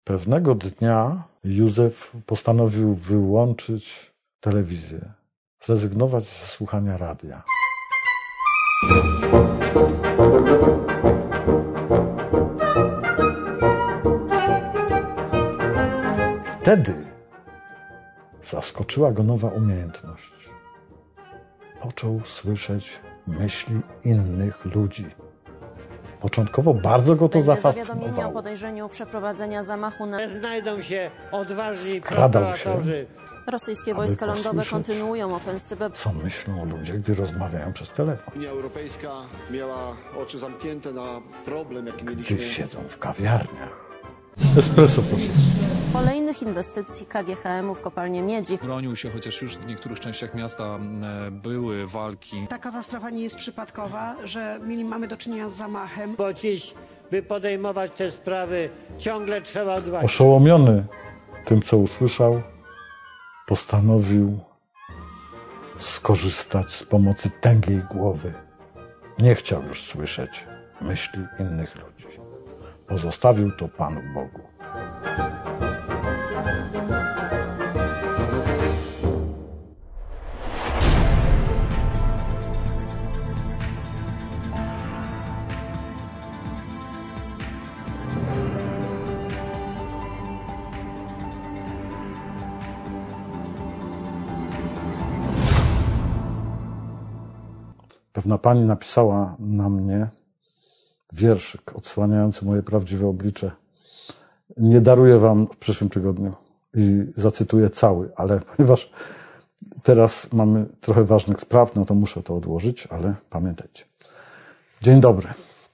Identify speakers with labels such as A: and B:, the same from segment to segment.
A: Pewnego dnia Józef postanowił wyłączyć telewizję, zrezygnować ze słuchania radia. Wtedy zaskoczyła go nowa umiejętność. Począł słyszeć myśli innych ludzi. Początkowo bardzo go to
B: zawiadomienie o
A: zafascynowało.
B: podejrzeniu przeprowadzenia zamachu na...
C: Znajdą się odważni
A: Skradał się,
C: prokuratorzy.
B: Rosyjskie
A: aby
B: wojska lądowe
A: posłyszeć,
B: kontynuują ofensywę.
A: co myślą ludzie, gdy rozmawiają przez telefon.
D: Unia Europejska miała oczy zamknięte na problem, jaki
A: Gdy
D: mieliśmy.
A: siedzą w kawiarniach. Espresso, proszę.
B: Kolejnych inwestycji KGHM-u w kopalnię miedzi.
E: Bronił się, chociaż już w niektórych częściach miasta były walki.
F: Ta katastrofa nie jest przypadkowa, że mamy do czynienia z zamachem.
C: Bo dziś, by podejmować te sprawy, ciągle trzeba odważyć.
A: Oszołomiony tym, co usłyszał, postanowił skorzystać z pomocy tęgiej głowy. Nie chciał już słyszeć myśli innych ludzi. Pozostawił to Panu Bogu. Pewna pani napisała na mnie wierszyk odsłaniający moje prawdziwe oblicze. Nie daruję wam w przyszłym tygodniu i zacytuję cały, ale ponieważ teraz mamy trochę ważnych spraw, no to muszę to odłożyć, ale pamiętajcie. Dzień dobry.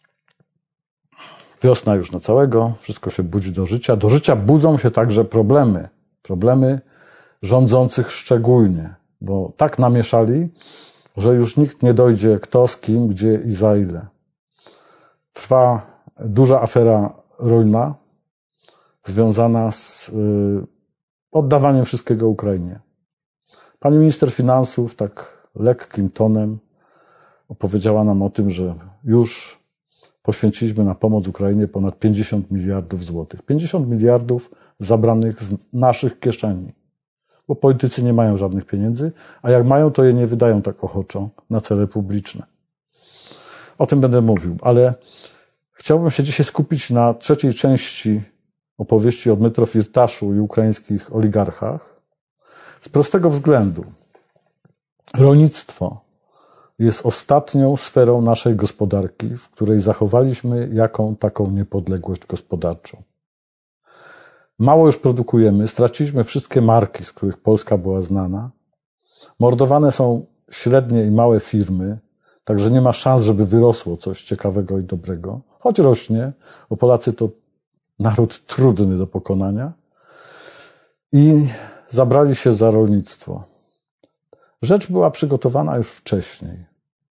A: Wiosna już na całego, wszystko się budzi do życia. Do życia budzą się także problemy. Problemy rządzących szczególnie, bo tak namieszali, że już nikt nie dojdzie kto, z kim, gdzie i za ile. Trwa duża afera rolna związana z oddawaniem wszystkiego Ukrainie. Pani minister finansów tak lekkim tonem opowiedziała nam o tym, że już poświęciliśmy na pomoc Ukrainie ponad 50 miliardów złotych. 50 miliardów zabranych z naszych kieszeni. Bo politycy nie mają żadnych pieniędzy, a jak mają, to je nie wydają tak ochoczo na cele publiczne. O tym będę mówił, ale chciałbym się dzisiaj skupić na trzeciej części opowieści o Dmytro Firtaszu i ukraińskich oligarchach. Z prostego względu. Rolnictwo jest ostatnią sferą naszej gospodarki, w której zachowaliśmy jaką taką niepodległość gospodarczą. Mało już produkujemy, straciliśmy wszystkie marki, z których Polska była znana. Mordowane są średnie i małe firmy, także nie ma szans, żeby wyrosło coś ciekawego i dobrego. Choć rośnie, bo Polacy to naród trudny do pokonania. I zabrali się za rolnictwo. Rzecz była przygotowana już wcześniej.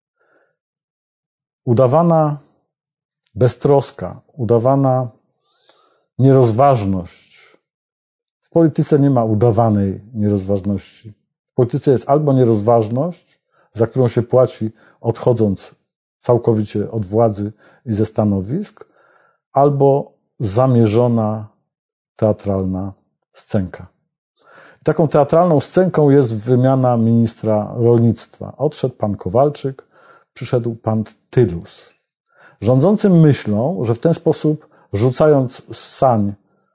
A: Udawana beztroska, udawana nierozważność. W polityce nie ma udawanej nierozważności. W polityce jest albo nierozważność, za którą się płaci odchodząc całkowicie od władzy i ze stanowisk, albo zamierzona teatralna scenka. I taką teatralną scenką jest wymiana ministra rolnictwa. Odszedł pan Kowalczyk, przyszedł pan Tylus. Rządzący myślą, że w ten sposób, rzucając z sań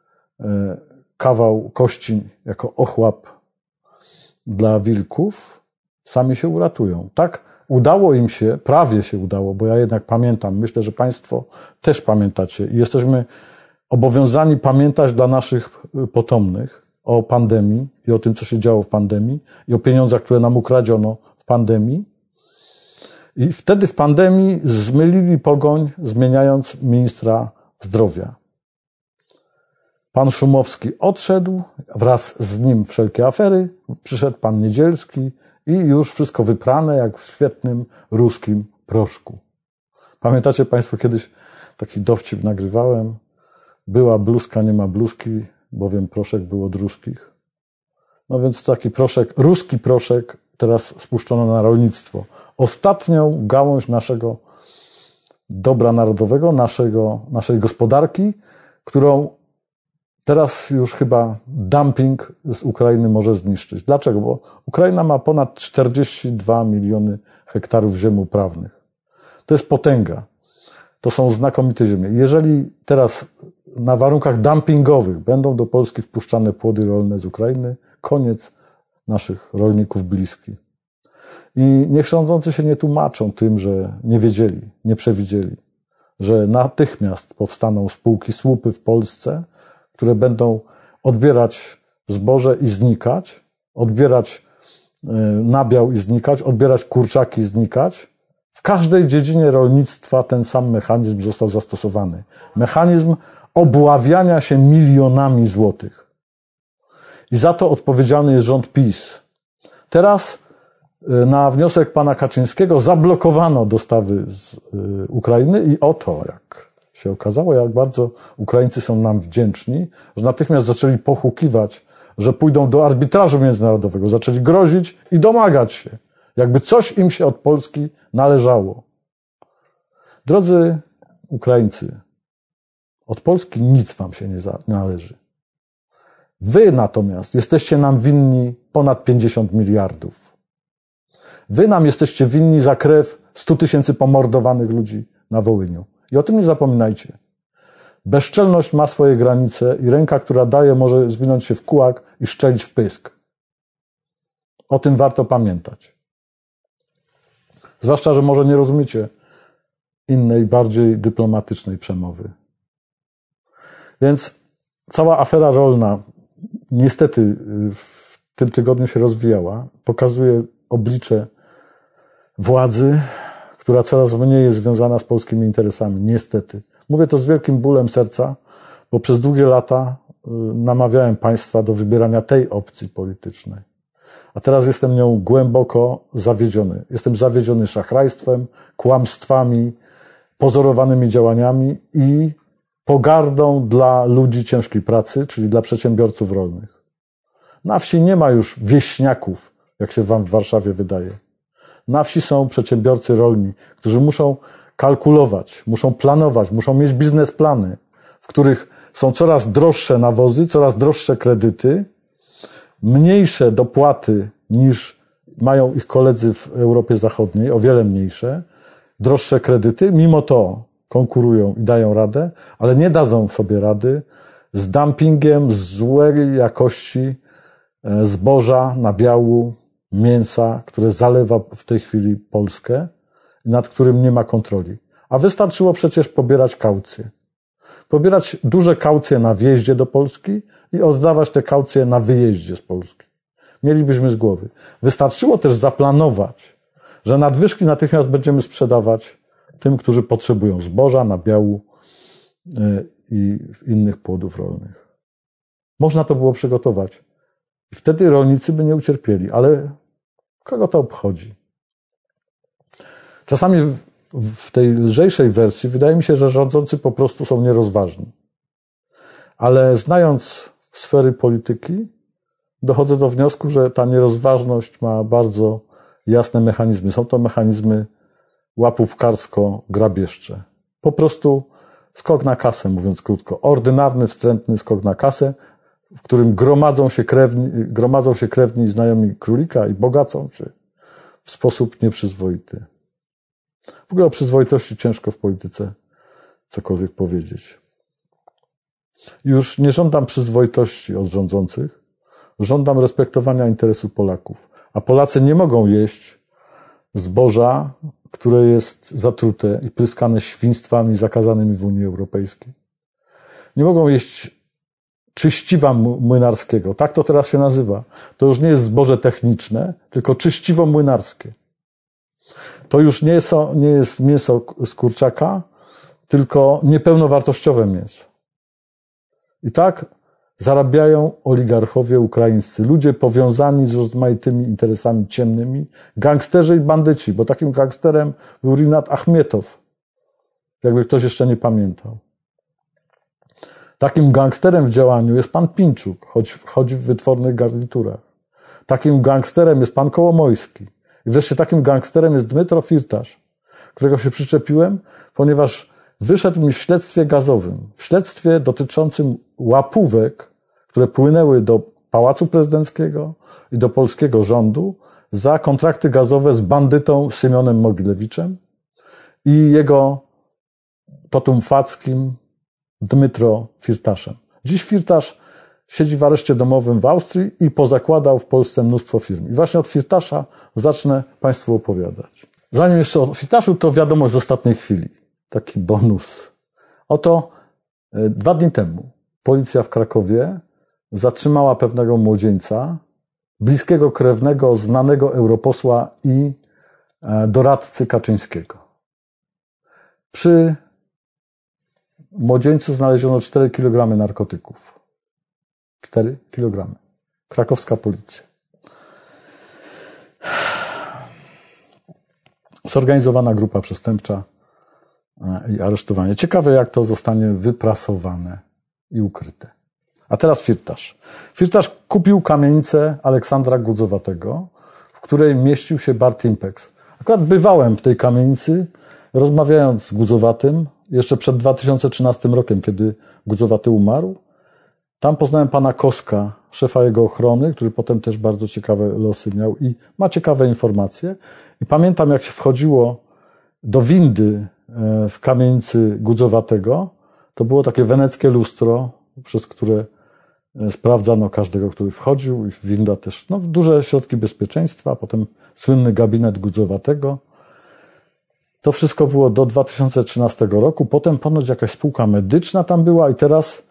A: kawał kości jako ochłap dla wilków, sami się uratują. Tak udało im się, prawie się udało, bo ja jednak pamiętam, myślę, że państwo też pamiętacie i jesteśmy obowiązani pamiętać dla naszych potomnych o pandemii i o tym, co się działo w pandemii i o pieniądzach, które nam ukradziono w pandemii. I wtedy w pandemii zmylili pogoń, zmieniając ministra zdrowia. Pan Szumowski odszedł, wraz z nim wszelkie afery, przyszedł pan Niedzielski i już wszystko wyprane jak w świetnym ruskim proszku. Pamiętacie państwo, kiedyś taki dowcip nagrywałem? Była bluzka, nie ma bluzki, bowiem proszek był od ruskich. No więc taki proszek, ruski proszek teraz spuszczono na rolnictwo. Ostatnią gałąź naszego dobra narodowego, naszej gospodarki, którą Teraz już chyba dumping z Ukrainy może zniszczyć. Dlaczego? Bo Ukraina ma ponad 42 miliony hektarów ziem uprawnych. To jest potęga. To są znakomite ziemie. Jeżeli teraz na warunkach dumpingowych będą do Polski wpuszczane płody rolne z Ukrainy, koniec naszych rolników bliski. I niech rządzący się nie tłumaczą tym, że nie wiedzieli, nie przewidzieli, że natychmiast powstaną spółki słupy w Polsce, które będą odbierać zboże i znikać, odbierać nabiał i znikać, odbierać kurczaki i znikać. W każdej dziedzinie rolnictwa ten sam mechanizm został zastosowany. Mechanizm obławiania się milionami złotych. I za to odpowiedzialny jest rząd PiS. Teraz na wniosek pana Kaczyńskiego zablokowano dostawy z Ukrainy i oto, jak się okazało, jak bardzo Ukraińcy są nam wdzięczni, że natychmiast zaczęli pohukiwać, że pójdą do arbitrażu międzynarodowego, zaczęli grozić i domagać się, jakby coś im się od Polski należało. Drodzy Ukraińcy, od Polski nic wam się nie należy. Wy natomiast jesteście nam winni ponad 50 miliardów. Wy nam jesteście winni za krew 100 000 pomordowanych ludzi na Wołyniu. I o tym nie zapominajcie. Bezczelność ma swoje granice i ręka, która daje, może zwinąć się w kułak i szczelić w pysk. O tym warto pamiętać. Zwłaszcza, że może nie rozumiecie innej, bardziej dyplomatycznej przemowy. Więc cała afera rolna niestety w tym tygodniu się rozwijała. Pokazuje oblicze władzy, która coraz mniej jest związana z polskimi interesami. Niestety. Mówię to z wielkim bólem serca, bo przez długie lata namawiałem państwa do wybierania tej opcji politycznej. A teraz jestem nią głęboko zawiedziony. Jestem zawiedziony szachrajstwem, kłamstwami, pozorowanymi działaniami i pogardą dla ludzi ciężkiej pracy, czyli dla przedsiębiorców rolnych. Na wsi nie ma już wieśniaków, jak się wam w Warszawie wydaje. Na wsi są przedsiębiorcy rolni, którzy muszą kalkulować, muszą planować, muszą mieć biznesplany, w których są coraz droższe nawozy, coraz droższe kredyty, mniejsze dopłaty niż mają ich koledzy w Europie Zachodniej, o wiele mniejsze, droższe kredyty, mimo to konkurują i dają radę, ale nie dadzą sobie rady z dumpingiem złej jakości zboża, nabiału, mięsa, które zalewa w tej chwili Polskę, nad którym nie ma kontroli. A wystarczyło przecież pobierać kaucje. Pobierać duże kaucje na wjeździe do Polski i oddawać te kaucje na wyjeździe z Polski. Mielibyśmy z głowy. Wystarczyło też zaplanować, że nadwyżki natychmiast będziemy sprzedawać tym, którzy potrzebują zboża, nabiału i innych płodów rolnych. Można to było przygotować. I wtedy rolnicy by nie ucierpieli, ale kogo to obchodzi? Czasami w tej lżejszej wersji wydaje mi się, że rządzący po prostu są nierozważni. Ale znając sfery polityki, dochodzę do wniosku, że ta nierozważność ma bardzo jasne mechanizmy. Są to mechanizmy łapówkarsko-grabieżcze. Po prostu skok na kasę, mówiąc krótko. Ordynarny, wstrętny skok na kasę, w którym gromadzą się krewni znajomi królika i bogacą się w sposób nieprzyzwoity. W ogóle o przyzwoitości ciężko w polityce cokolwiek powiedzieć. Już nie żądam przyzwoitości od rządzących, żądam respektowania interesu Polaków. A Polacy nie mogą jeść zboża, które jest zatrute i pryskane świństwami zakazanymi w Unii Europejskiej. Nie mogą jeść czyściwa młynarskiego. Tak to teraz się nazywa. To już nie jest zboże techniczne, tylko czyściwo młynarskie. To już nie jest mięso z kurczaka, tylko niepełnowartościowe mięso. I tak zarabiają oligarchowie ukraińscy, ludzie powiązani z rozmaitymi interesami ciemnymi, gangsterzy i bandyci, bo takim gangsterem był Rinat Achmetow, jakby ktoś jeszcze nie pamiętał. Takim gangsterem w działaniu jest pan Pinczuk, choć chodzi w wytwornych garniturach. Takim gangsterem jest pan Kołomojski. I wreszcie takim gangsterem jest Dmytro Firtasz, którego się przyczepiłem, ponieważ wyszedł mi w śledztwie gazowym, w śledztwie dotyczącym łapówek, które płynęły do Pałacu Prezydenckiego i do polskiego rządu za kontrakty gazowe z bandytą Siemionem Mogilewiczem i jego potumfackim Dmytro Firtaszem. Dziś Firtasz siedzi w areszcie domowym w Austrii i pozakładał w Polsce mnóstwo firm. I właśnie od Firtasza zacznę Państwu opowiadać. Zanim jeszcze o Firtaszu, to wiadomość z ostatniej chwili. Taki bonus. Oto 2 dni temu policja w Krakowie zatrzymała pewnego młodzieńca, bliskiego krewnego, znanego europosła i doradcy Kaczyńskiego. Przy młodzieńcu znaleziono 4 kg narkotyków. 4 kg. Krakowska policja. Zorganizowana grupa przestępcza i aresztowanie. Ciekawe, jak to zostanie wyprasowane i ukryte. A teraz Firtasz. Firtasz kupił kamienicę Aleksandra Gudzowatego, w której mieścił się Bar Timpex. Akurat bywałem w tej kamienicy, rozmawiając z Gudzowatym, jeszcze przed 2013 rokiem, kiedy Gudzowaty umarł. Tam poznałem pana Koska, szefa jego ochrony, który potem też bardzo ciekawe losy miał i ma ciekawe informacje. I pamiętam, jak się wchodziło do windy w kamienicy Gudzowatego, to było takie weneckie lustro, przez które sprawdzano każdego, który wchodził, i winda też, duże środki bezpieczeństwa, potem słynny gabinet Gudzowatego. To wszystko było do 2013 roku. Potem ponoć jakaś spółka medyczna tam była i teraz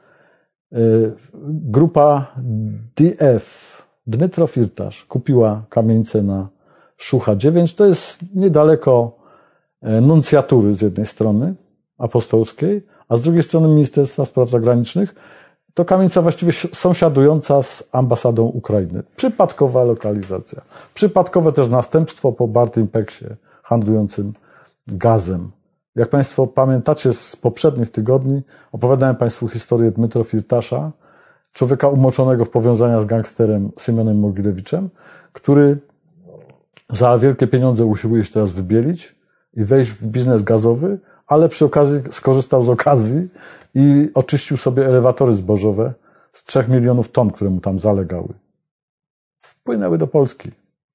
A: grupa DF, Dmytro Firtasz, kupiła kamienicę na Szucha 9. To jest niedaleko nuncjatury z jednej strony apostolskiej, a z drugiej strony Ministerstwa Spraw Zagranicznych. To kamienica właściwie sąsiadująca z ambasadą Ukrainy. Przypadkowa lokalizacja. Przypadkowe też następstwo po Bar Timpexie handlującym gazem. Jak Państwo pamiętacie z poprzednich tygodni, opowiadałem Państwu historię Dmytro Firtasza, człowieka umoczonego w powiązania z gangsterem Siemionem Mogilewiczem, który za wielkie pieniądze usiłuje się teraz wybielić i wejść w biznes gazowy, ale przy okazji skorzystał z okazji i oczyścił sobie elewatory zbożowe z 3 milionów ton, które mu tam zalegały. Wpłynęły do Polski.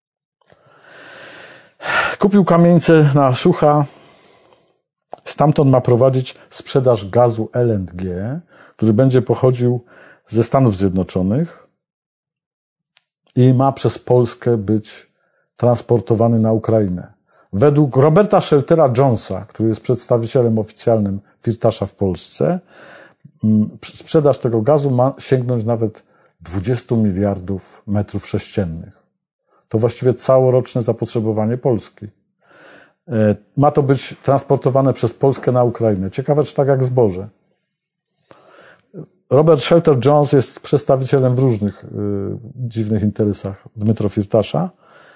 A: Kupił kamienicę na Szucha. Stamtąd ma prowadzić sprzedaż gazu LNG, który będzie pochodził ze Stanów Zjednoczonych i ma przez Polskę być transportowany na Ukrainę. Według Roberta Sheltera Jonesa, który jest przedstawicielem oficjalnym Firtasza w Polsce, sprzedaż tego gazu ma sięgnąć nawet 20 miliardów metrów sześciennych. To właściwie całoroczne zapotrzebowanie Polski. Ma to być transportowane przez Polskę na Ukrainę. Ciekawe, czy tak jak zboże. Robert Shelter Jones jest przedstawicielem w różnych dziwnych interesach Dmytro Firtasza,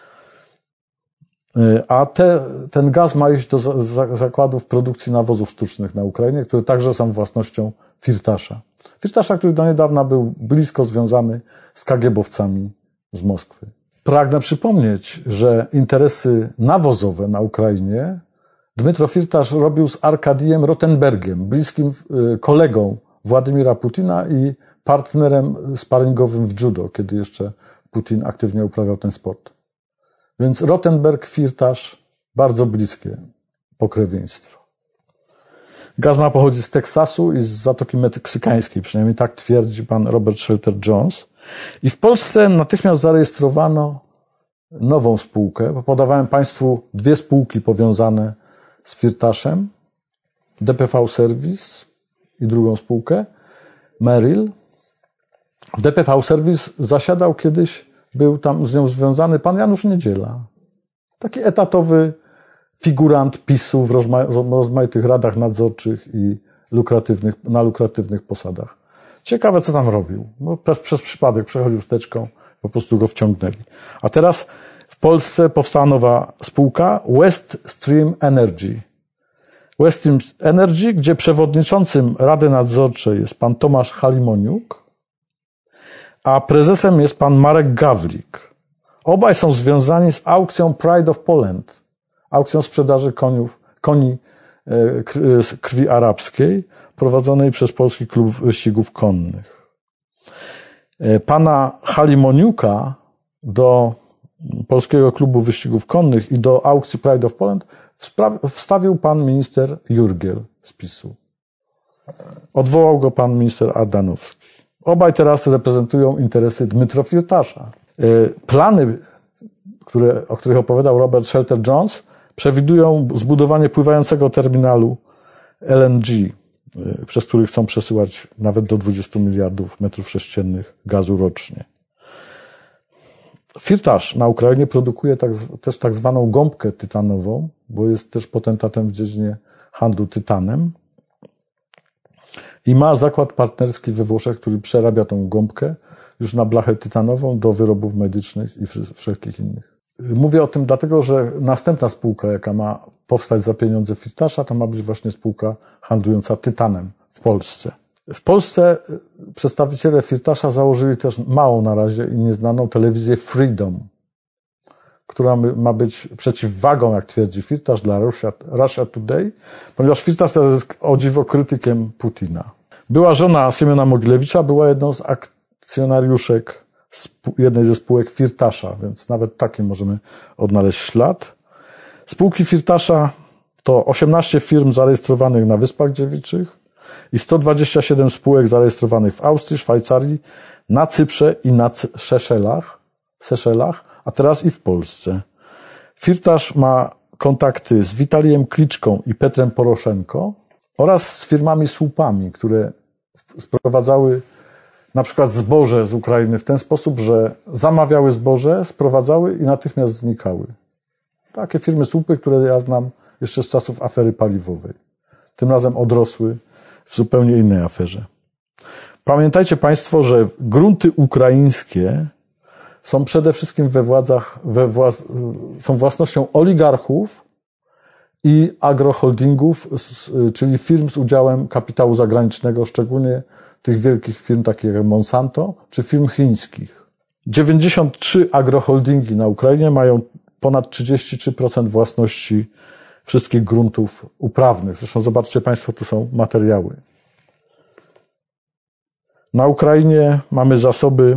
A: a ten gaz ma iść do zakładów produkcji nawozów sztucznych na Ukrainie, które także są własnością Firtasza. Firtasza, który do niedawna był blisko związany z KGB-owcami z Moskwy. Pragnę przypomnieć, że interesy nawozowe na Ukrainie Dmytro Firtasz robił z Arkadijem Rotenbergiem, bliskim kolegą Władimira Putina i partnerem sparingowym w judo, kiedy jeszcze Putin aktywnie uprawiał ten sport. Więc Rotenberg-Firtasz, bardzo bliskie pokrewieństwo. Gaz ma pochodzić z Teksasu i z Zatoki Meksykańskiej, przynajmniej tak twierdzi pan Robert Shelter Jones. I w Polsce natychmiast zarejestrowano nową spółkę. Podawałem Państwu 2 spółki powiązane z Firtaszem. DPV Service i drugą spółkę, Merrill. W DPV Service zasiadał kiedyś, był tam z nią związany pan Janusz Niedziela. Taki etatowy figurant PiS-u w rozmaitych radach nadzorczych i na lukratywnych posadach. Ciekawe, co tam robił. Bo przez przypadek przechodził steczką, po prostu go wciągnęli. A teraz w Polsce powstała nowa spółka West Stream Energy. West Stream Energy, gdzie przewodniczącym Rady Nadzorczej jest pan Tomasz Halimoniuk, a prezesem jest pan Marek Gawlik. Obaj są związani z aukcją Pride of Poland, aukcją sprzedaży koni krwi arabskiej prowadzonej przez Polski Klub Wyścigów Konnych. Pana Halimoniuka do Polskiego Klubu Wyścigów Konnych i do aukcji Pride of Poland wstawił pan minister Jurgiel z PiS-u. Odwołał go pan minister Ardanowski. Obaj teraz reprezentują interesy Dmytro Firtasza. Plany, o których opowiadał Robert Shelter-Jones, przewidują zbudowanie pływającego terminalu LNG, przez który chcą przesyłać nawet do 20 miliardów metrów sześciennych gazu rocznie. Firtasz na Ukrainie produkuje też tak zwaną gąbkę tytanową, bo jest też potentatem w dziedzinie handlu tytanem. I ma zakład partnerski we Włoszech, który przerabia tą gąbkę już na blachę tytanową do wyrobów medycznych i wszelkich innych. Mówię o tym dlatego, że następna spółka, jaka ma powstać za pieniądze Firtasza, to ma być właśnie spółka handlująca tytanem w Polsce. W Polsce przedstawiciele Firtasza założyli też małą na razie i nieznaną telewizję Freedom, która ma być przeciwwagą, jak twierdzi Firtasz, dla Russia Today, ponieważ Firtasz teraz jest o dziwo krytykiem Putina. Była żona Siemiona Mogilewicza, była jedną z akcjonariuszek jednej ze spółek Firtasza, więc nawet taki możemy odnaleźć ślad. Spółki Firtasza to 18 firm zarejestrowanych na Wyspach Dziewiczych i 127 spółek zarejestrowanych w Austrii, Szwajcarii, na Cyprze i na Seszelach, a teraz i w Polsce. Firtasz ma kontakty z Witalijem Kliczką i Petrem Poroszenko oraz z firmami słupami, które sprowadzały na przykład zboże z Ukrainy w ten sposób, że zamawiały zboże, sprowadzały i natychmiast znikały. Takie firmy słupy, które ja znam jeszcze z czasów afery paliwowej. Tym razem odrosły w zupełnie innej aferze. Pamiętajcie Państwo, że grunty ukraińskie są przede wszystkim są własnością oligarchów i agroholdingów, czyli firm z udziałem kapitału zagranicznego, szczególnie tych wielkich firm takich jak Monsanto, czy firm chińskich. 93 agroholdingi na Ukrainie mają ponad 33% własności wszystkich gruntów uprawnych. Zresztą zobaczcie Państwo, tu są materiały. Na Ukrainie mamy zasoby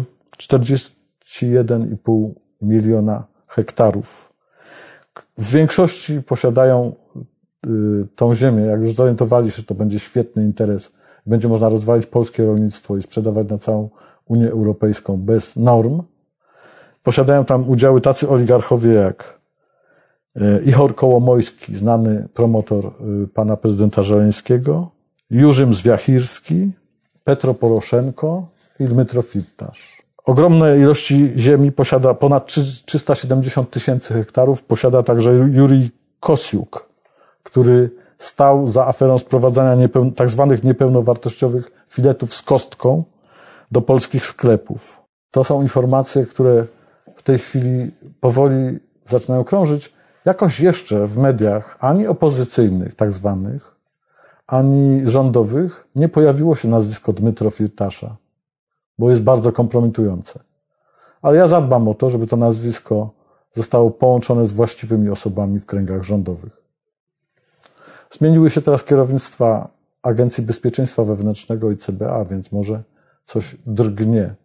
A: 41,5 miliona hektarów. W większości posiadają tą ziemię, jak już zorientowali się, że to będzie świetny interes, będzie można rozwalić polskie rolnictwo i sprzedawać na całą Unię Europejską bez norm. Posiadają tam udziały tacy oligarchowie jak Ichor Kołomojski, znany promotor pana prezydenta Żeleńskiego, Jurzym Zwiachirski, Petro Poroszenko i Dmytro Firtasz. Ogromne ilości ziemi posiada, ponad 370 tysięcy hektarów, posiada także Jurij Kosiuk, który stał za aferą sprowadzania tak zwanych niepełnowartościowych filetów z kostką do polskich sklepów. To są informacje, które w tej chwili powoli zaczynają krążyć. Jakoś jeszcze w mediach ani opozycyjnych tak zwanych, ani rządowych nie pojawiło się nazwisko Dmytro Firtasza, bo jest bardzo kompromitujące. Ale ja zadbam o to, żeby to nazwisko zostało połączone z właściwymi osobami w kręgach rządowych. Zmieniły się teraz kierownictwa Agencji Bezpieczeństwa Wewnętrznego i CBA, więc może coś drgnie.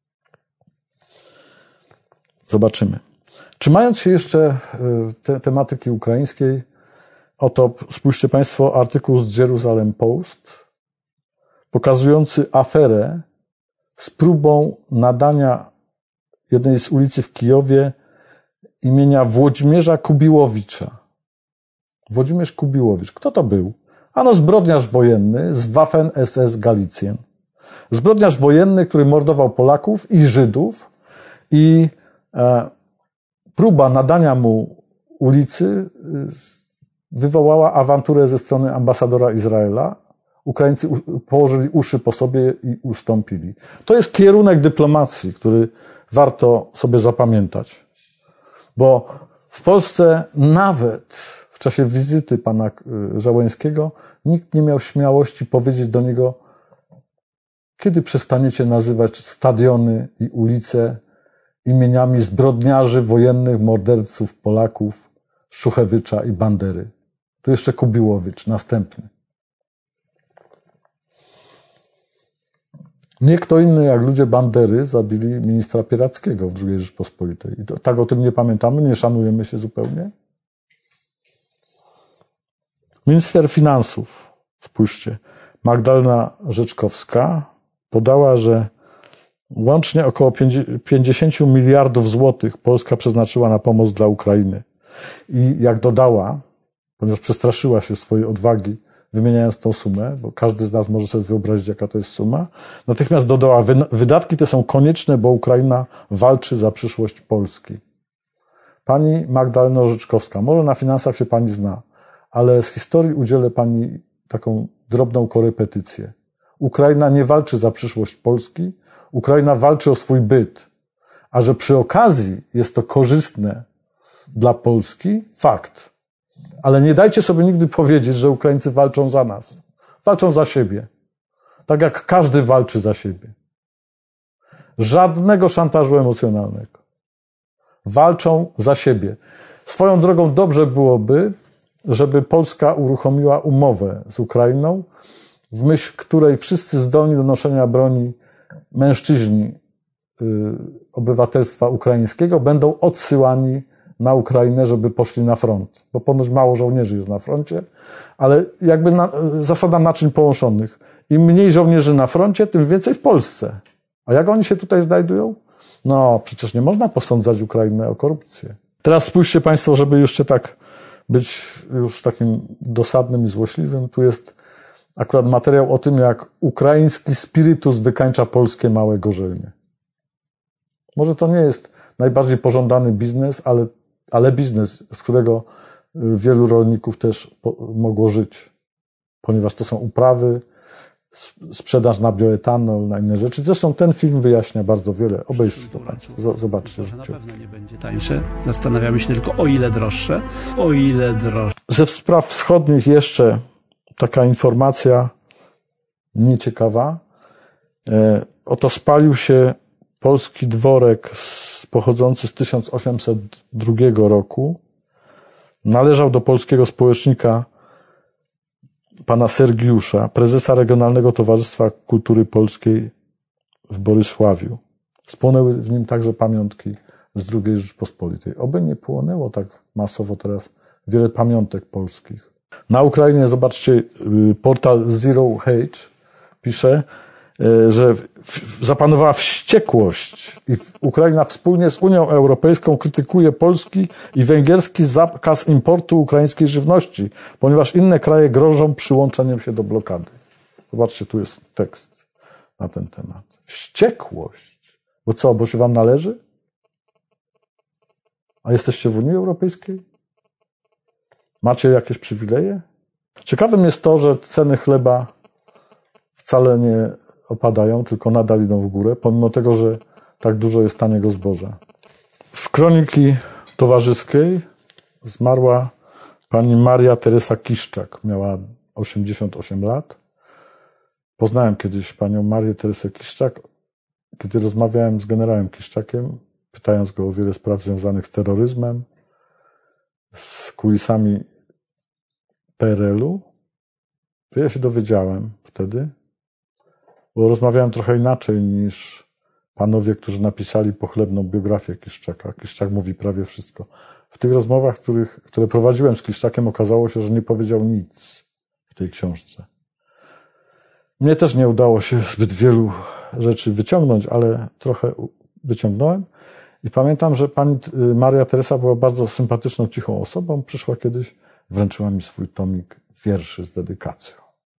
A: Zobaczymy. Trzymając się jeszcze tematyki ukraińskiej, oto spójrzcie Państwo artykuł z Jerusalem Post pokazujący aferę z próbą nadania jednej z ulicy w Kijowie imienia Włodzimierza Kubiłowicza. Włodzimierz Kubiłowicz. Kto to był? Ano zbrodniarz wojenny z Waffen-SS Galicjen. Zbrodniarz wojenny, który mordował Polaków i Żydów i próba nadania mu ulicy wywołała awanturę ze strony ambasadora Izraela. Ukraińcy położyli uszy po sobie i ustąpili. To jest kierunek dyplomacji, który warto sobie zapamiętać. Bo w Polsce nawet w czasie wizyty pana Żałęskiego nikt nie miał śmiałości powiedzieć do niego, kiedy przestaniecie nazywać stadiony i ulice imieniami zbrodniarzy wojennych, morderców Polaków, Szuchewycza i Bandery. Tu jeszcze Kubiłowicz, następny. Nie kto inny jak ludzie Bandery zabili ministra Pierackiego w II Rzeczpospolitej. I to, tak o tym nie pamiętamy, nie szanujemy się zupełnie. Minister finansów, spójrzcie, Magdalena Rzeczkowska podała, że łącznie około 50 miliardów złotych Polska przeznaczyła na pomoc dla Ukrainy. I jak dodała, ponieważ przestraszyła się swojej odwagi, wymieniając tą sumę, bo każdy z nas może sobie wyobrazić, jaka to jest suma, natychmiast dodała, wydatki te są konieczne, bo Ukraina walczy za przyszłość Polski. Pani Magdalena Rzeczkowska, może na finansach się pani zna, ale z historii udzielę pani taką drobną korepetycję. Ukraina nie walczy za przyszłość Polski, Ukraina walczy o swój byt. A że przy okazji jest to korzystne dla Polski, fakt. Ale nie dajcie sobie nigdy powiedzieć, że Ukraińcy walczą za nas. Walczą za siebie. Tak jak każdy walczy za siebie. Żadnego szantażu emocjonalnego. Walczą za siebie. Swoją drogą dobrze byłoby, żeby Polska uruchomiła umowę z Ukrainą, w myśl której wszyscy zdolni do noszenia broni mężczyźni obywatelstwa ukraińskiego będą odsyłani na Ukrainę, żeby poszli na front. Bo ponoć mało żołnierzy jest na froncie, ale jakby zasada naczyń połączonych. Im mniej żołnierzy na froncie, tym więcej w Polsce. A jak oni się tutaj znajdują? No, przecież nie można posądzać Ukrainy o korupcję. Teraz spójrzcie państwo, żeby jeszcze tak być już takim dosadnym i złośliwym. Tu jest akurat materiał o tym, jak ukraiński spirytus wykańcza polskie małe gorzelnie. Może to nie jest najbardziej pożądany biznes, ale biznes, z którego wielu rolników też mogło żyć. Ponieważ to są uprawy, sprzedaż na bioetanol, na inne rzeczy. Zresztą ten film wyjaśnia bardzo wiele. Obejrzyjcie to państwo. Zobaczcie.
G: Na pewno nie będzie tańsze. Zastanawiamy się tylko, o ile droższe. O ile droższe.
A: Ze spraw wschodnich jeszcze taka informacja nieciekawa. Oto spalił się polski dworek pochodzący z 1802 roku. Należał do polskiego społecznika pana Sergiusza, prezesa Regionalnego Towarzystwa Kultury Polskiej w Borysławiu. Spłonęły w nim także pamiątki z II Rzeczpospolitej. Oby nie płonęło tak masowo teraz wiele pamiątek polskich. Na Ukrainie, zobaczcie, portal Zero Hate pisze, że zapanowała wściekłość i Ukraina wspólnie z Unią Europejską krytykuje polski i węgierski zakaz importu ukraińskiej żywności, ponieważ inne kraje grożą przyłączeniem się do blokady. Zobaczcie, tu jest tekst na ten temat. Wściekłość. Bo co, bo się wam należy? A jesteście w Unii Europejskiej? Macie jakieś przywileje? Ciekawym jest to, że ceny chleba wcale nie opadają, tylko nadal idą w górę, pomimo tego, że tak dużo jest taniego zboża. Z kroniki towarzyskiej zmarła pani Maria Teresa Kiszczak. Miała 88 lat. Poznałem kiedyś panią Marię Teresę Kiszczak, kiedy rozmawiałem z generałem Kiszczakiem, pytając go o wiele spraw związanych z terroryzmem, z kulisami PRL-u. To ja się dowiedziałem wtedy, bo rozmawiałem trochę inaczej niż panowie, którzy napisali pochlebną biografię Kiszczaka. Kiszczak mówi prawie wszystko. W tych rozmowach, które prowadziłem z Kiszczakiem, okazało się, że nie powiedział nic w tej książce. Mnie też nie udało się zbyt wielu rzeczy wyciągnąć, ale trochę wyciągnąłem. I pamiętam, że pani Maria Teresa była bardzo sympatyczną, cichą osobą. Przyszła kiedyś, wręczyła mi swój tomik wierszy z dedykacją.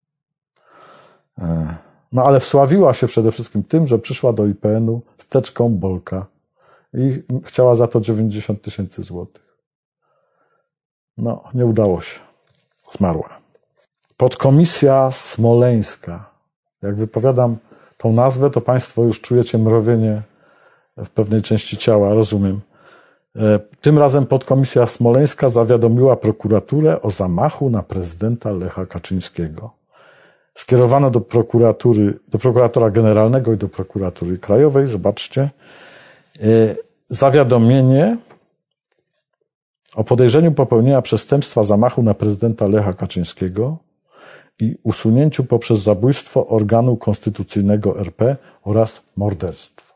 A: No ale wsławiła się przede wszystkim tym, że przyszła do IPN-u z teczką Bolka i chciała za to 90 000 złotych. No, nie udało się. Zmarła. Podkomisja smoleńska. Jak wypowiadam tą nazwę, to państwo już czujecie mrowienie w pewnej części ciała, rozumiem. Tym razem podkomisja smoleńska zawiadomiła prokuraturę o zamachu na prezydenta Lecha Kaczyńskiego. Skierowano do prokuratora generalnego i do prokuratury krajowej, zobaczcie, zawiadomienie o podejrzeniu popełnienia przestępstwa zamachu na prezydenta Lecha Kaczyńskiego i usunięciu poprzez zabójstwo organu konstytucyjnego RP oraz morderstwo.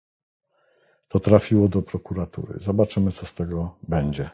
A: To trafiło do prokuratury. Zobaczymy, co z tego będzie.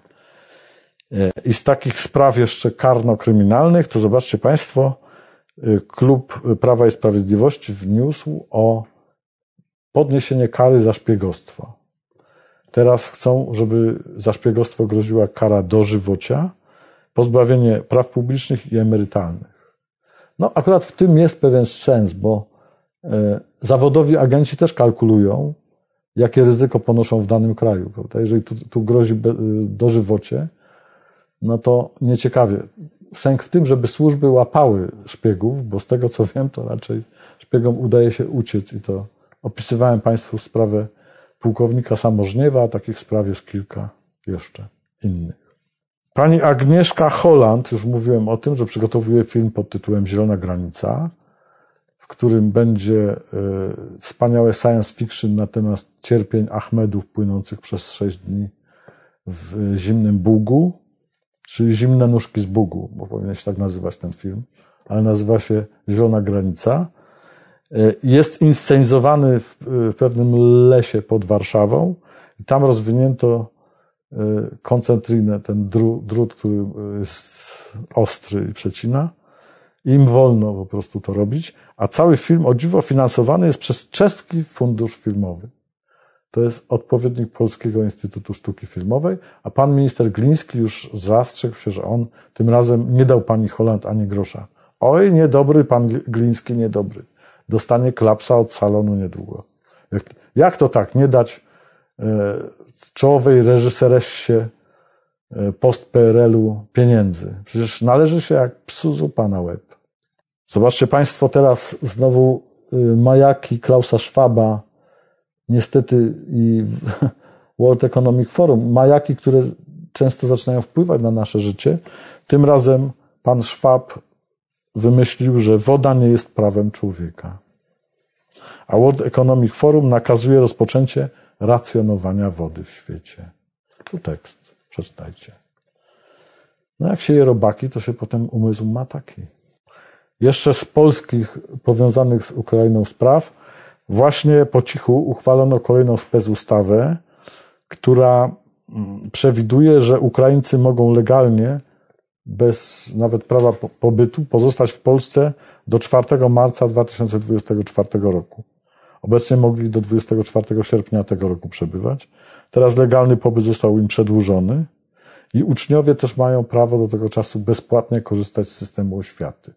A: I z takich spraw jeszcze karno-kryminalnych, to zobaczcie Państwo, Klub Prawa i Sprawiedliwości wniósł o podniesienie kary za szpiegostwo. Teraz chcą, żeby za szpiegostwo groziła kara dożywocia, pozbawienie praw publicznych i emerytalnych. No akurat w tym jest pewien sens, bo zawodowi agenci też kalkulują, jakie ryzyko ponoszą w danym kraju. Prawda? Jeżeli tu grozi dożywocie, no to nieciekawie. Sęk w tym, żeby służby łapały szpiegów, bo z tego co wiem, to raczej szpiegom udaje się uciec i to opisywałem Państwu sprawę pułkownika Samożniewa, a takich spraw jest kilka jeszcze innych. Pani Agnieszka Holland, już mówiłem o tym, że przygotowuje film pod tytułem Zielona granica, w którym będzie wspaniałe science fiction na temat cierpień Ahmedów płynących przez 6 dni w zimnym Bugu, czyli Zimne nóżki z Bugu, bo powinien się tak nazywać ten film, ale nazywa się Zielona granica. Jest inscenizowany w pewnym lesie pod Warszawą i tam rozwinięto koncentrinę, ten drut, który jest ostry i przecina. Im wolno po prostu to robić, a cały film, o dziwo, finansowany jest przez Czeski Fundusz Filmowy. To jest odpowiednik Polskiego Instytutu Sztuki Filmowej, a pan minister Gliński już zastrzegł się, że on tym razem nie dał pani Holland ani grosza. Oj, niedobry pan Gliński, niedobry. Dostanie klapsa od salonu niedługo. Jak to tak, nie dać czołowej reżyseressie post-PRL-u pieniędzy? Przecież należy się jak psu zupa na łeb. Zobaczcie Państwo teraz znowu majaki Klausa Schwaba, niestety i World Economic Forum, majaki, które często zaczynają wpływać na nasze życie. Tym razem pan Schwab wymyślił, że woda nie jest prawem człowieka. A World Economic Forum nakazuje rozpoczęcie racjonowania wody w świecie. Tu tekst, przeczytajcie. No jak się je robaki, to się potem umysł ma taki. Jeszcze z polskich powiązanych z Ukrainą spraw, właśnie po cichu uchwalono kolejną specustawę, która przewiduje, że Ukraińcy mogą legalnie, bez nawet prawa pobytu, pozostać w Polsce do 4 marca 2024 roku. Obecnie mogli do 24 sierpnia tego roku przebywać. Teraz legalny pobyt został im przedłużony i uczniowie też mają prawo do tego czasu bezpłatnie korzystać z systemu oświaty.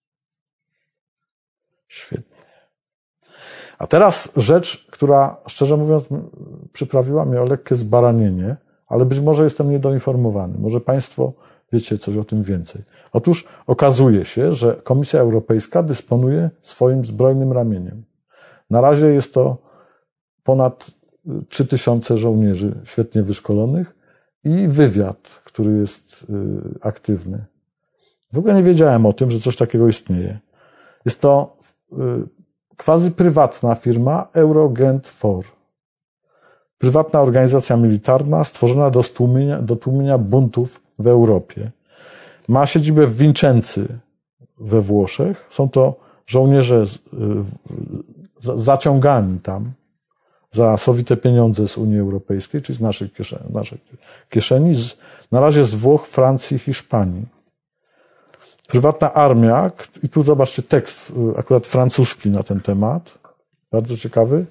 A: Świetnie. A teraz rzecz, która szczerze mówiąc przyprawiła mnie o lekkie zbaranienie, ale być może jestem niedoinformowany. Może Państwo wiecie coś o tym więcej. Otóż okazuje się, że Komisja Europejska dysponuje swoim zbrojnym ramieniem. Na razie jest to ponad 3000 żołnierzy świetnie wyszkolonych i wywiad, który jest aktywny. W ogóle nie wiedziałem o tym, że coś takiego istnieje. Jest to quasi prywatna firma Eurogent 4. Prywatna organizacja militarna stworzona do tłumienia buntów w Europie. Ma siedzibę w Vincenzy we Włoszech. Są to żołnierze zaciągani tam za sowite pieniądze z Unii Europejskiej, czyli z naszej kieszeni, na razie z Włoch, Francji, Hiszpanii. Prywatna armia, i tu zobaczcie tekst akurat francuski na ten temat, bardzo ciekawy.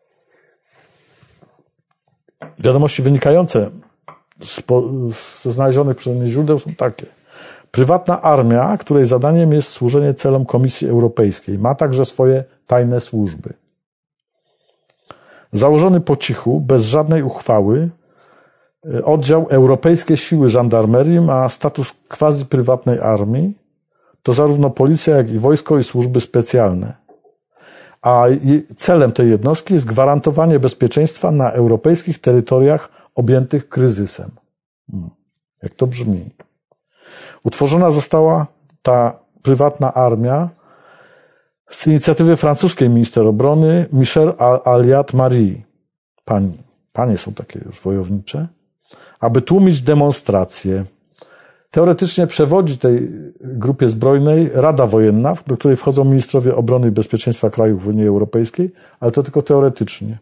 A: Wiadomości wynikające ze znalezionych przeze mnie źródeł są takie. Prywatna armia, której zadaniem jest służenie celom Komisji Europejskiej, ma także swoje tajne służby. Założony po cichu, bez żadnej uchwały, oddział Europejskie Siły Żandarmerii ma status quasi-prywatnej armii. To zarówno policja, jak i wojsko i służby specjalne. A celem tej jednostki jest gwarantowanie bezpieczeństwa na europejskich terytoriach objętych kryzysem. Jak to brzmi? Utworzona została ta prywatna armia z inicjatywy francuskiej minister obrony Michel Alliot-Marie. Panie są takie już wojownicze. aby tłumić demonstracje. Teoretycznie przewodzi tej grupie zbrojnej Rada Wojenna, do której wchodzą ministrowie obrony i bezpieczeństwa krajów w Unii Europejskiej, ale to tylko teoretycznie.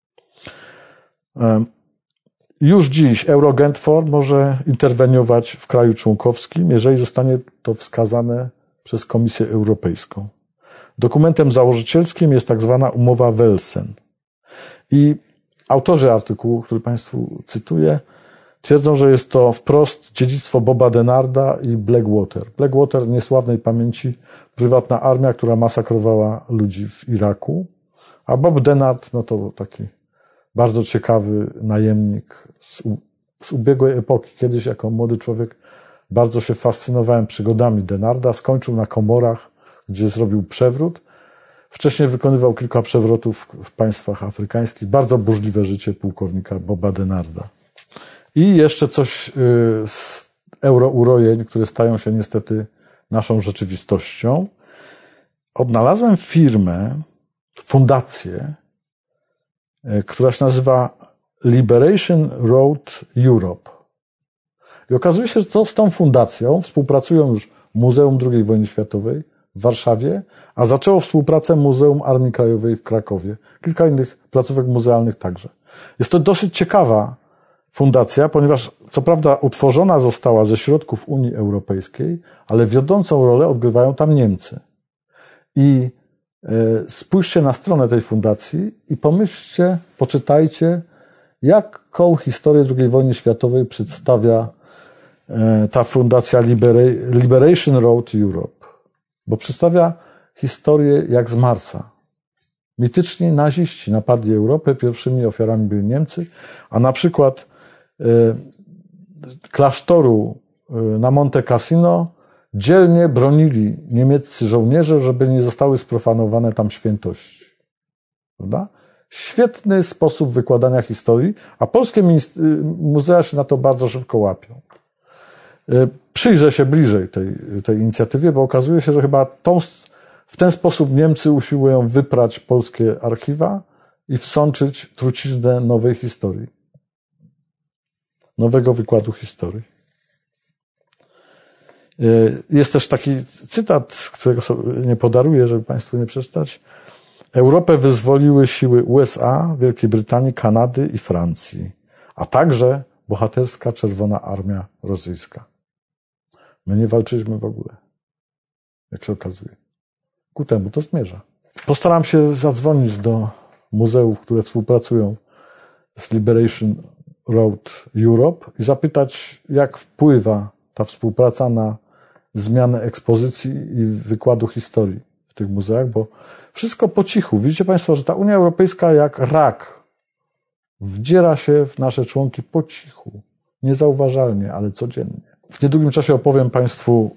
A: Już dziś Eurogentfor może interweniować w kraju członkowskim, jeżeli zostanie to wskazane przez Komisję Europejską. Dokumentem założycielskim jest tak zwana umowa Welsen. I autorzy artykułu, który Państwu cytuję, twierdzą, że jest to wprost dziedzictwo Boba Denarda i Blackwater. Blackwater, niesławnej pamięci, prywatna armia, która masakrowała ludzi w Iraku, a Bob Denard, no to taki bardzo ciekawy najemnik z ubiegłej epoki. Kiedyś jako młody człowiek bardzo się fascynowałem przygodami Denarda. Skończył na Komorach, gdzie zrobił przewrót. Wcześniej wykonywał kilka przewrotów w państwach afrykańskich. Bardzo burzliwe życie pułkownika Boba Denarda. I jeszcze coś z eurourojeń, które stają się niestety naszą rzeczywistością. Odnalazłem firmę, fundację, która się nazywa Liberation Road Europe. I okazuje się, że z tą fundacją współpracują już Muzeum II Wojny Światowej w Warszawie, a zaczęło współpracę Muzeum Armii Krajowej w Krakowie. Kilka innych placówek muzealnych także. Jest to dosyć ciekawa fundacja, ponieważ co prawda utworzona została ze środków Unii Europejskiej, ale wiodącą rolę odgrywają tam Niemcy. I spójrzcie na stronę tej fundacji i pomyślcie, poczytajcie, jaką historię II wojny światowej przedstawia ta fundacja Liberation Road Europe. Bo przedstawia historię jak z Marsa. Mityczni naziści napadli Europę, pierwszymi ofiarami byli Niemcy, a na przykład klasztoru na Monte Cassino dzielnie bronili niemieccy żołnierze, żeby nie zostały sprofanowane tam świętości. Prawda? Świetny sposób wykładania historii, a polskie muzea się na to bardzo szybko łapią. Przyjrzę się bliżej tej inicjatywie, bo okazuje się, że chyba w ten sposób Niemcy usiłują wyprać polskie archiwa i wsączyć truciznę nowej historii. Nowego wykładu historii. Jest też taki cytat, którego sobie nie podaruję, żeby Państwu nie przeczytać. Europę wyzwoliły siły USA, Wielkiej Brytanii, Kanady i Francji, a także bohaterska Czerwona Armia Rosyjska. My nie walczyliśmy w ogóle, jak się okazuje. Ku temu to zmierza. Postaram się zadzwonić do muzeów, które współpracują z Liberation Road Europe i zapytać, jak wpływa ta współpraca na zmianę ekspozycji i wykładu historii w tych muzeach, bo wszystko po cichu. Widzicie Państwo, że ta Unia Europejska jak rak wdziera się w nasze członki po cichu, niezauważalnie, ale codziennie. W niedługim czasie opowiem Państwu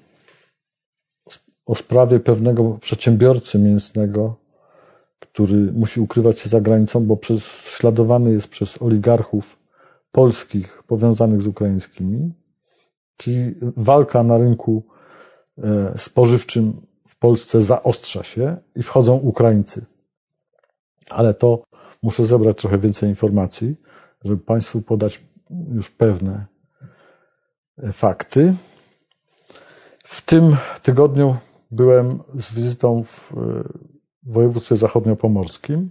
A: o sprawie pewnego przedsiębiorcy mięsnego, który musi ukrywać się za granicą, bo prześladowany jest przez oligarchów polskich powiązanych z ukraińskimi, czyli walka na rynku spożywczym w Polsce zaostrza się i wchodzą Ukraińcy. Ale to muszę zebrać trochę więcej informacji, żeby Państwu podać już pewne fakty. W tym tygodniu byłem z wizytą w województwie zachodniopomorskim.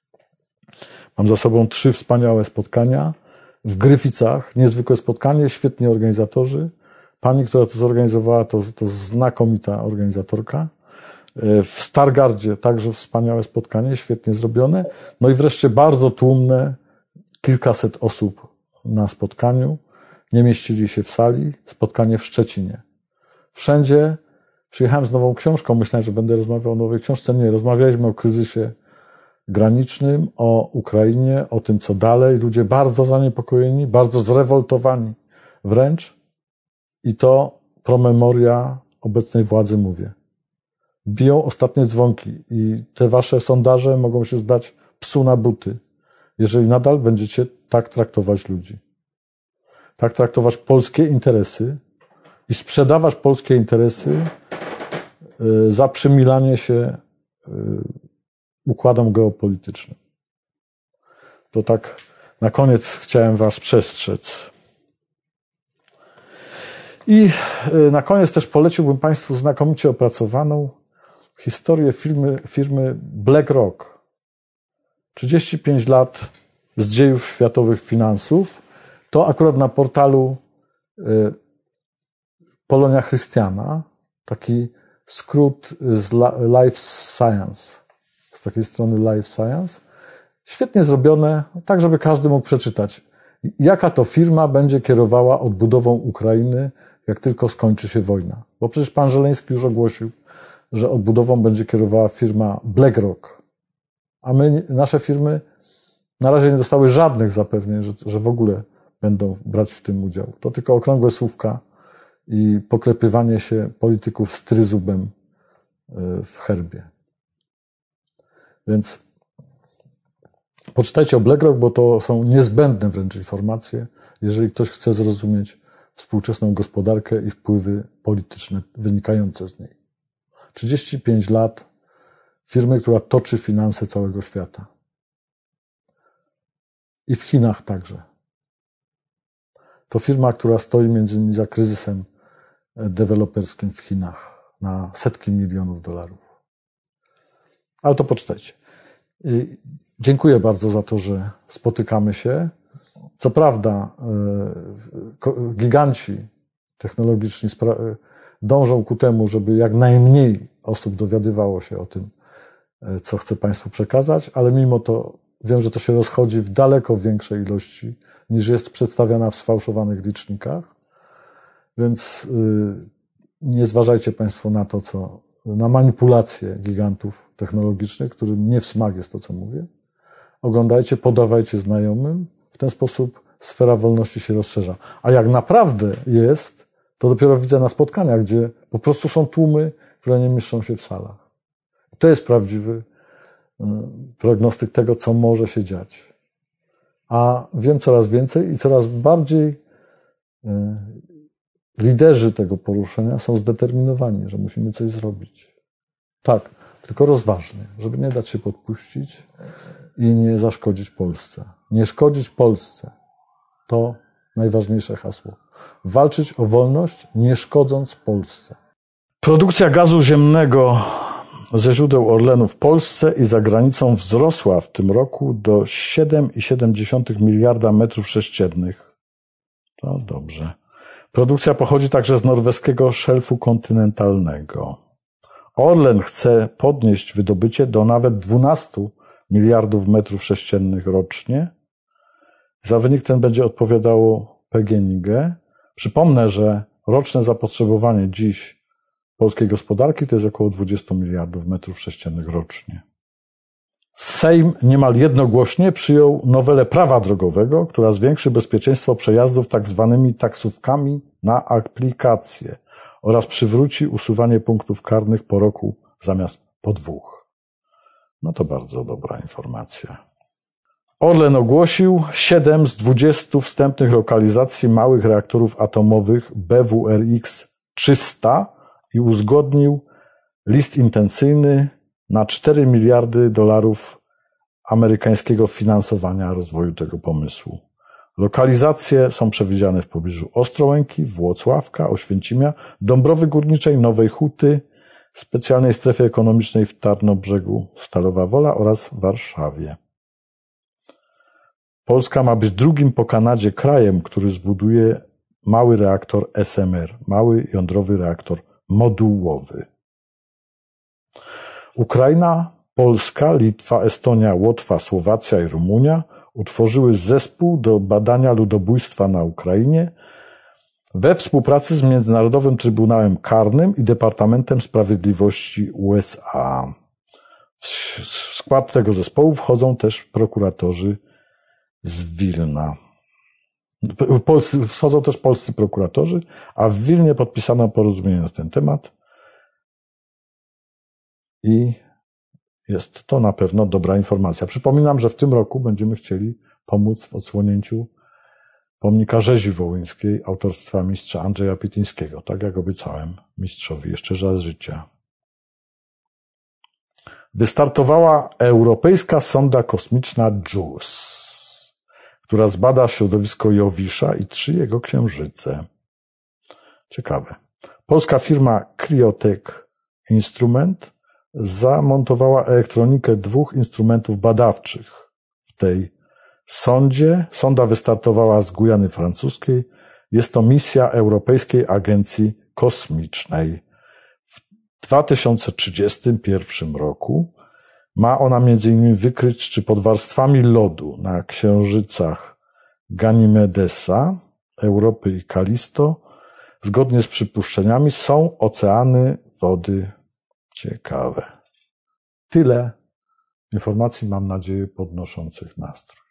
A: Mam za sobą 3 wspaniałe spotkania. W Gryficach niezwykłe spotkanie, świetni organizatorzy. Pani, która to zorganizowała, to znakomita organizatorka. W Stargardzie także wspaniałe spotkanie, świetnie zrobione. No i wreszcie bardzo tłumne, kilkaset osób na spotkaniu. Nie mieścili się w sali. Spotkanie w Szczecinie. Wszędzie przyjechałem z nową książką. Myślałem, że będę rozmawiał o nowej książce. Nie, rozmawialiśmy o kryzysie granicznym, o Ukrainie, o tym, co dalej. Ludzie bardzo zaniepokojeni, bardzo zrewoltowani wręcz. I to pro memoria obecnej władzy mówię. Biją ostatnie dzwonki i te wasze sondaże mogą się zdać psu na buty, jeżeli nadal będziecie tak traktować ludzi. Tak traktować polskie interesy i sprzedawać polskie interesy za przymilanie się układom geopolitycznym. To tak na koniec chciałem was przestrzec. I na koniec też poleciłbym Państwu znakomicie opracowaną historię firmy BlackRock. 35 lat z dziejów światowych finansów. To akurat na portalu Polonia Chrystiana, taki skrót z Life Science, z takiej strony Life Science. Świetnie zrobione, tak żeby każdy mógł przeczytać, jaka to firma będzie kierowała odbudową Ukrainy, jak tylko skończy się wojna. Bo przecież pan Żeleński już ogłosił, że odbudową będzie kierowała firma BlackRock. A nasze firmy na razie nie dostały żadnych zapewnień, że w ogóle będą brać w tym udział. To tylko okrągłe słówka i poklepywanie się polityków z tryzubem w herbie. Więc poczytajcie o BlackRock, bo to są niezbędne wręcz informacje, jeżeli ktoś chce zrozumieć współczesną gospodarkę i wpływy polityczne wynikające z niej. 35 lat firmy, która toczy finanse całego świata. I w Chinach także. To firma, która stoi między innymi za kryzysem deweloperskim w Chinach na setki milionów dolarów. Ale to poczytajcie. Dziękuję bardzo za to, że spotykamy się. Co prawda giganci technologiczni dążą ku temu, żeby jak najmniej osób dowiadywało się o tym, co chcę Państwu przekazać, ale mimo to wiem, że to się rozchodzi w daleko większej ilości, niż jest przedstawiana w sfałszowanych licznikach. Więc nie zważajcie Państwo na to, na manipulacje gigantów technologicznych, którym nie w smak jest to, co mówię. Oglądajcie, podawajcie znajomym. W ten sposób sfera wolności się rozszerza. A jak naprawdę jest, to dopiero widzę na spotkaniach, gdzie po prostu są tłumy, które nie mieszczą się w salach. To jest prawdziwy prognostyk tego, co może się dziać. A wiem coraz więcej i coraz bardziej liderzy tego poruszenia są zdeterminowani, że musimy coś zrobić. Tak, tylko rozważnie, żeby nie dać się podpuścić i nie zaszkodzić Polsce. Nie szkodzić Polsce. To najważniejsze hasło. Walczyć o wolność, nie szkodząc Polsce. Produkcja gazu ziemnego ze źródeł Orlenu w Polsce i za granicą wzrosła w tym roku do 7,7 miliarda metrów sześciennych. To dobrze. Produkcja pochodzi także z norweskiego szelfu kontynentalnego. Orlen chce podnieść wydobycie do nawet 12 miliardów metrów sześciennych rocznie. Za wynik ten będzie odpowiadało PGNiG. Przypomnę, że roczne zapotrzebowanie dziś polskiej gospodarki to jest około 20 miliardów metrów sześciennych rocznie. Sejm niemal jednogłośnie przyjął nowelę prawa drogowego, która zwiększy bezpieczeństwo przejazdów tak zwanymi taksówkami na aplikację oraz przywróci usuwanie punktów karnych po roku zamiast po 2. No to bardzo dobra informacja. Orlen ogłosił 7 z 20 wstępnych lokalizacji małych reaktorów atomowych BWRX 300 i uzgodnił list intencyjny na 4 miliardy dolarów amerykańskiego finansowania rozwoju tego pomysłu. Lokalizacje są przewidziane w pobliżu Ostrołęki, Włocławka, Oświęcimia, Dąbrowy Górniczej, Nowej Huty, specjalnej strefy ekonomicznej w Tarnobrzegu, Stalowa Wola oraz Warszawie. Polska ma być drugim po Kanadzie krajem, który zbuduje mały reaktor SMR, mały jądrowy reaktor modułowy. Ukraina, Polska, Litwa, Estonia, Łotwa, Słowacja i Rumunia utworzyły zespół do badania ludobójstwa na Ukrainie we współpracy z Międzynarodowym Trybunałem Karnym i Departamentem Sprawiedliwości USA. W skład tego zespołu wchodzą też prokuratorzy z Wilna. Wchodzą też polscy prokuratorzy, a w Wilnie podpisano porozumienie na ten temat i jest to na pewno dobra informacja. Przypominam, że w tym roku będziemy chcieli pomóc w odsłonięciu pomnika rzezi wołyńskiej autorstwa mistrza Andrzeja Pityńskiego, tak jak obiecałem mistrzowi jeszcze za życia. Wystartowała europejska sonda kosmiczna JUICE, która zbada środowisko Jowisza i 3 jego księżyce. Ciekawe. Polska firma Cryotech Instrument zamontowała elektronikę 2 instrumentów badawczych w tej sondzie. Sonda wystartowała z Gujany Francuskiej. Jest to misja Europejskiej Agencji Kosmicznej. W 2031 roku ma ona m.in. wykryć, czy pod warstwami lodu na księżycach Ganimedesa, Europy i Kalisto, zgodnie z przypuszczeniami, są oceany wody. Ciekawe. Tyle informacji, mam nadzieję, podnoszących nastrój.